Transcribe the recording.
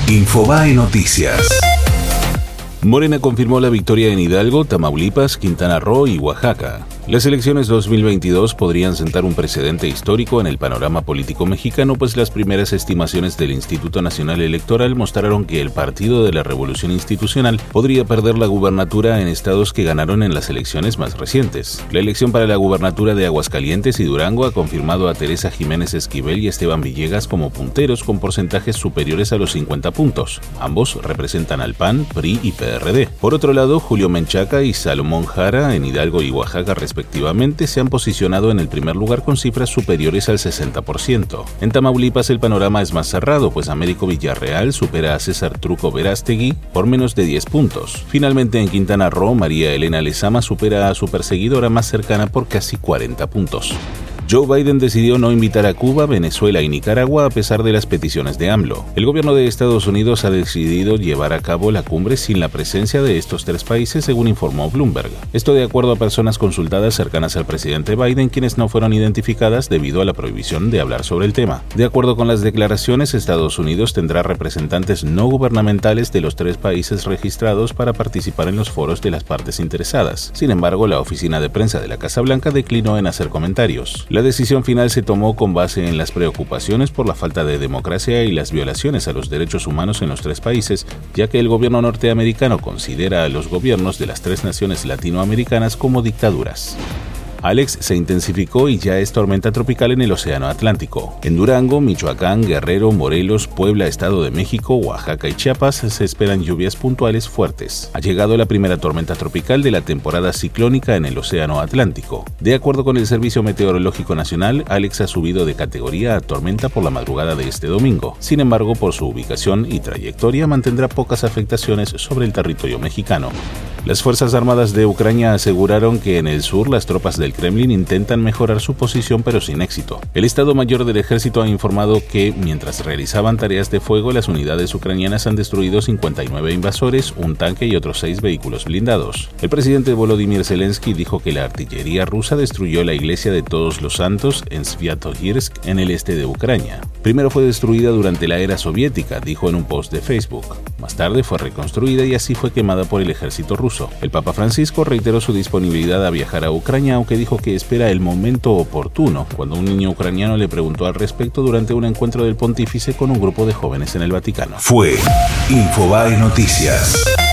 Infobae Noticias. Morena confirmó la victoria en Hidalgo, Tamaulipas, Quintana Roo y Oaxaca. Las elecciones 2022 podrían sentar un precedente histórico en el panorama político mexicano, pues las primeras estimaciones del Instituto Nacional Electoral mostraron que el Partido de la Revolución Institucional podría perder la gubernatura en estados que ganaron en las elecciones más recientes. La elección para la gubernatura de Aguascalientes y Durango ha confirmado a Teresa Jiménez Esquivel y Esteban Villegas como punteros con porcentajes superiores a los 50 puntos. Ambos representan al PAN, PRI y PRD. Por otro lado, Julio Menchaca y Salomón Jara en Hidalgo y Oaxaca respectivamente se han posicionado en el primer lugar con cifras superiores al 60%. En Tamaulipas el panorama es más cerrado, pues Américo Villarreal supera a César Truco Verástegui por menos de 10 puntos. Finalmente en Quintana Roo, María Elena Lezama supera a su perseguidora más cercana por casi 40 puntos. Joe Biden decidió no invitar a Cuba, Venezuela y Nicaragua a pesar de las peticiones de AMLO. El gobierno de Estados Unidos ha decidido llevar a cabo la cumbre sin la presencia de estos tres países, según informó Bloomberg. Esto de acuerdo a personas consultadas cercanas al presidente Biden, quienes no fueron identificadas debido a la prohibición de hablar sobre el tema. De acuerdo con las declaraciones, Estados Unidos tendrá representantes no gubernamentales de los tres países registrados para participar en los foros de las partes interesadas. Sin embargo, la oficina de prensa de la Casa Blanca declinó en hacer comentarios. La decisión final se tomó con base en las preocupaciones por la falta de democracia y las violaciones a los derechos humanos en los tres países, ya que el gobierno norteamericano considera a los gobiernos de las tres naciones latinoamericanas como dictaduras. Alex se intensificó y ya es tormenta tropical en el Océano Atlántico. En Durango, Michoacán, Guerrero, Morelos, Puebla, Estado de México, Oaxaca y Chiapas se esperan lluvias puntuales fuertes. Ha llegado la primera tormenta tropical de la temporada ciclónica en el Océano Atlántico. De acuerdo con el Servicio Meteorológico Nacional, Alex ha subido de categoría a tormenta por la madrugada de este domingo. Sin embargo, por su ubicación y trayectoria, mantendrá pocas afectaciones sobre el territorio mexicano. Las Fuerzas Armadas de Ucrania aseguraron que en el sur las tropas del Kremlin intentan mejorar su posición pero sin éxito. El Estado Mayor del Ejército ha informado que, mientras realizaban tareas de fuego, las unidades ucranianas han destruido 59 invasores, un tanque y otros 6 vehículos blindados. El presidente Volodymyr Zelensky dijo que la artillería rusa destruyó la iglesia de Todos los Santos en Sviatohirsk, en el este de Ucrania. Primero fue destruida durante la era soviética, dijo en un post de Facebook. Más tarde fue reconstruida y así fue quemada por el ejército ruso. El Papa Francisco reiteró su disponibilidad a viajar a Ucrania, aunque dijo que espera el momento oportuno, cuando un niño ucraniano le preguntó al respecto durante un encuentro del pontífice con un grupo de jóvenes en el Vaticano. Fue Infobae Noticias.